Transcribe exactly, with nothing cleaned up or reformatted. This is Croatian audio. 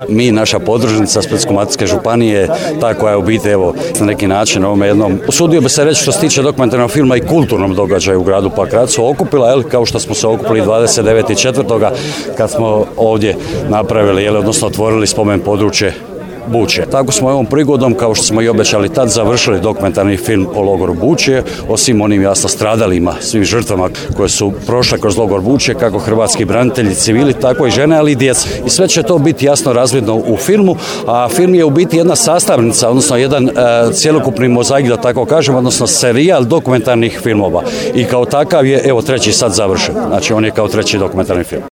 Mi, naša podružnica Splitsko-dalmatinske županije, ta koja je u biti, evo, na neki način ovome jednom, usudio bi se reći što se tiče dokumentarnog filma i kulturnom događaju u gradu Pakracu okupila, jel, kao što smo se okupili dvadeset devetog četvrtog kad smo ovdje napravili, jel, odnosno otvorili spomen područje Bučje. Tako smo ovom prigodom, kao što smo i obećali tad, završili dokumentarni film o logoru Bučje, o svim onim jasno stradalima, svim žrtvama koje su prošle kroz logor Bučje, kako hrvatski branitelji, civili, tako i žene, ali i djeca. I sve će to biti jasno razvidno u filmu, a film je u biti jedna sastavnica, odnosno jedan e, cjelokupni mozaik, da tako kažem, odnosno serijal dokumentarnih filmova. I kao takav je, evo, treći sad završen. Znači, on je kao treći dokumentarni film.